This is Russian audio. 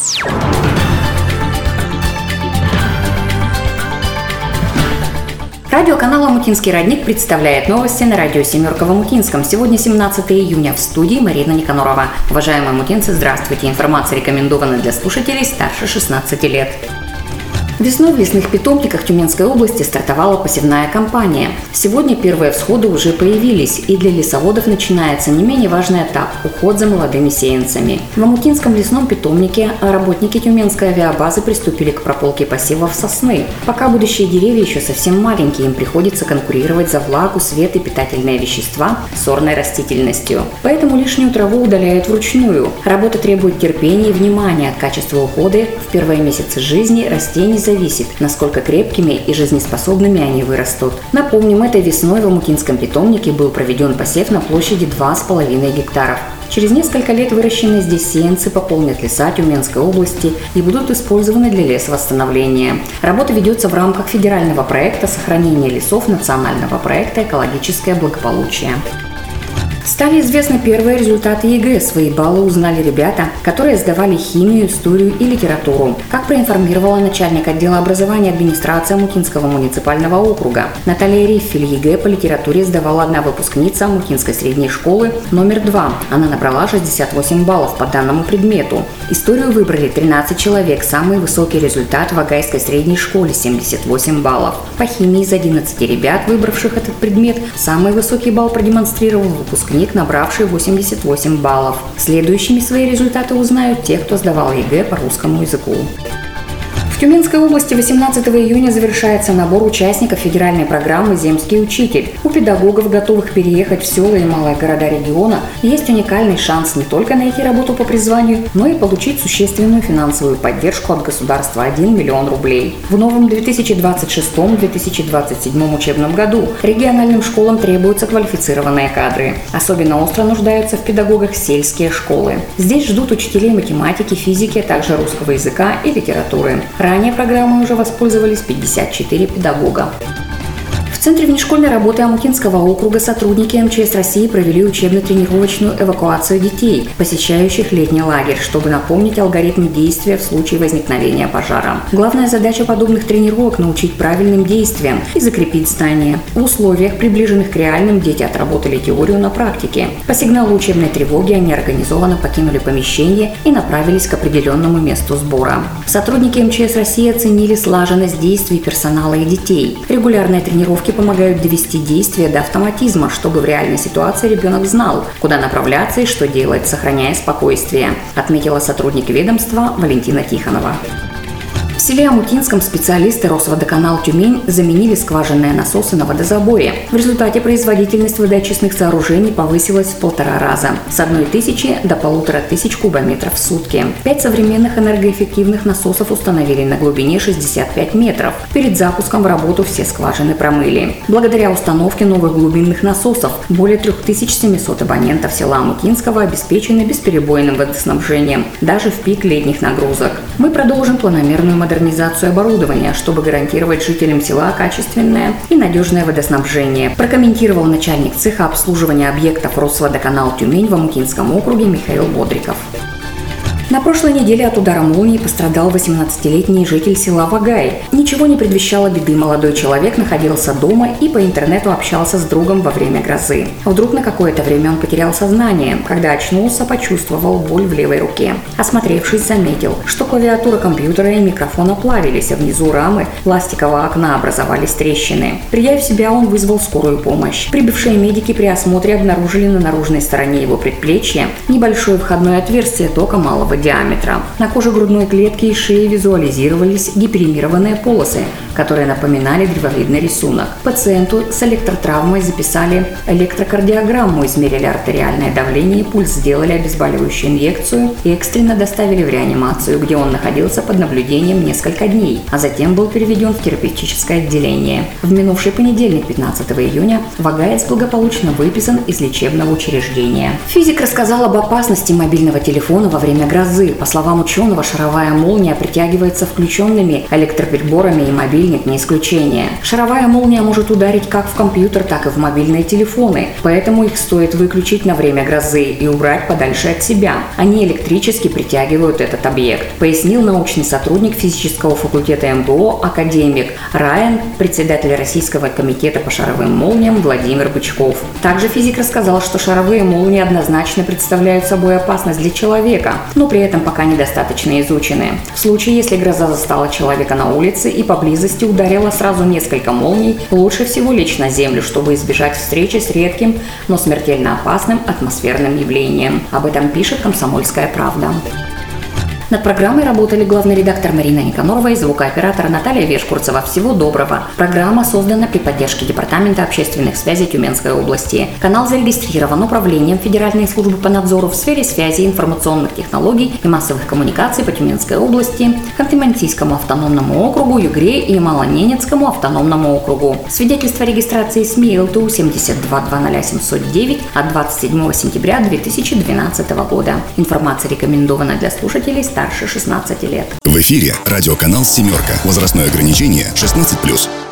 Радиоканал «Омутинский родник» представляет новости на радио «Семерка» в Омутинском. Сегодня 17 июня. В студии Марина Никанорова. Уважаемые омутинцы, здравствуйте. Информация рекомендована для слушателей старше 16 лет. Весной в лесных питомниках Тюменской области стартовала посевная кампания. Сегодня первые всходы уже появились, и для лесоводов начинается не менее важный этап – уход за молодыми сеянцами. В Омутинском лесном питомнике работники Тюменской авиабазы приступили к прополке посевов сосны. Пока будущие деревья еще совсем маленькие, им приходится конкурировать за влагу, свет и питательные вещества с сорной растительностью. Поэтому лишнюю траву удаляют вручную. Работа требует терпения и внимания. От качества ухода в первые месяцы жизни растений зависит, насколько крепкими и жизнеспособными они вырастут. Напомним, этой весной в Омутинском питомнике был проведен посев на площади 2,5 гектаров. Через несколько лет выращенные здесь сеянцы пополнят леса Тюменской области и будут использованы для лесовосстановления. Работа ведется в рамках федерального проекта сохранения лесов национального проекта «Экологическое благополучие». Стали известны первые результаты ЕГЭ. Свои баллы узнали ребята, которые сдавали химию, историю и литературу. Как проинформировала начальник отдела образования администрации Омутинского муниципального округа, Наталья Риффель, ЕГЭ по литературе сдавала одна выпускница Омутинской средней школы номер 2. Она набрала 68 баллов по данному предмету. Историю выбрали 13 человек. Самый высокий результат в Вагайской средней школе – 78 баллов. По химии из 11 ребят, выбравших этот предмет, самый высокий балл продемонстрировал выпускник, набравший 88 баллов. Следующими свои результаты узнают те, кто сдавал ЕГЭ по русскому языку. В Тюменской области 18 июня завершается набор участников федеральной программы «Земский учитель». У педагогов, готовых переехать в села и малые города региона, есть уникальный шанс не только найти работу по призванию, но и получить существенную финансовую поддержку от государства – 1 миллион рублей. В новом 2026-2027 учебном году региональным школам требуются квалифицированные кадры. Особенно остро нуждаются в педагогах сельские школы. Здесь ждут учителей математики, физики, а также русского языка и литературы. Ранее программой уже воспользовались 54 педагога. В Центре внешкольной работы Омутинского округа сотрудники МЧС России провели учебно-тренировочную эвакуацию детей, посещающих летний лагерь, чтобы напомнить алгоритм действия в случае возникновения пожара. Главная задача подобных тренировок – научить правильным действиям и закрепить знания. В условиях, приближенных к реальным, дети отработали теорию на практике. По сигналу учебной тревоги они организованно покинули помещение и направились к определенному месту сбора. Сотрудники МЧС России оценили слаженность действий персонала и детей. Регулярные тренировки помогают довести действия до автоматизма, чтобы в реальной ситуации ребенок знал, куда направляться и что делать, сохраняя спокойствие, отметила сотрудник ведомства Валентина Тихонова. В селе Омутинском специалисты Росводоканал Тюмень заменили скважинные насосы на водозаборе. В результате производительность водоочистных сооружений повысилась в 1,5 раза – с 1000 до 1500 кубометров в сутки. 5 современных энергоэффективных насосов установили на глубине 65 метров. Перед запуском в работу все скважины промыли. Благодаря установке новых глубинных насосов более 3700 абонентов села Омутинского обеспечены бесперебойным водоснабжением, даже в пик летних нагрузок. Мы продолжим планомерную модернизацию оборудования, чтобы гарантировать жителям села качественное и надежное водоснабжение, прокомментировал начальник цеха обслуживания объектов Росводоканал Тюмень в Омутинском округе Михаил Бодриков. На прошлой неделе от удара молнии пострадал 18-летний житель села Вагай. Ничего не предвещало беды. Молодой человек находился дома и по интернету общался с другом во время грозы. Вдруг на какое-то время он потерял сознание. Когда очнулся, почувствовал боль в левой руке. Осмотревшись, заметил, что клавиатура компьютера и микрофон оплавились, а внизу рамы пластикового окна образовались трещины. Придя в себя, он вызвал скорую помощь. Прибывшие медики при осмотре обнаружили на наружной стороне его предплечья небольшое входное отверстие тока малого диаметра. На коже грудной клетки и шеи визуализировались гиперемированные полосы, которые напоминали древовидный рисунок. Пациенту с электротравмой записали электрокардиограмму, измерили артериальное давление и пульс, сделали обезболивающую инъекцию и экстренно доставили в реанимацию, где он находился под наблюдением несколько дней, а затем был переведен в терапевтическое отделение. В минувший понедельник, 15 июня, вагаец благополучно выписан из лечебного учреждения. Физик рассказал об опасности мобильного телефона во время грозы. грозы. По словам ученого, шаровая молния притягивается включенными электроприборами, и мобильник не исключение. Шаровая молния может ударить как в компьютер, так и в мобильные телефоны, поэтому их стоит выключить на время грозы и убрать подальше от себя. Они электрически притягивают этот объект, пояснил научный сотрудник физического факультета МГУ, академик Райан, председатель Российского комитета по шаровым молниям Владимир Бычков. Также физик рассказал, что шаровые молнии однозначно представляют собой опасность для человека, но при этом пока недостаточно изучены. В случае, если гроза застала человека на улице и поблизости ударила сразу несколько молний, лучше всего лечь на землю, чтобы избежать встречи с редким, но смертельно опасным атмосферным явлением. Об этом пишет «Комсомольская правда». Над программой работали главный редактор Марина Никанорова и звукооператор Наталья Вешкурцева. Всего доброго. Программа создана при поддержке Департамента общественных связей Тюменской области. Канал зарегистрирован Управлением Федеральной службы по надзору в сфере связи, информационных технологий и массовых коммуникаций по Тюменской области, Ханты-Мансийскому автономному округу, Югре и Малоненецкому автономному округу. Свидетельство о регистрации СМИ ЛТУ 720000709 от 27 сентября 2012 года. Информация рекомендована для слушателей старше 16 лет. В эфире радиоканал «Семерка». Возрастное ограничение 16+.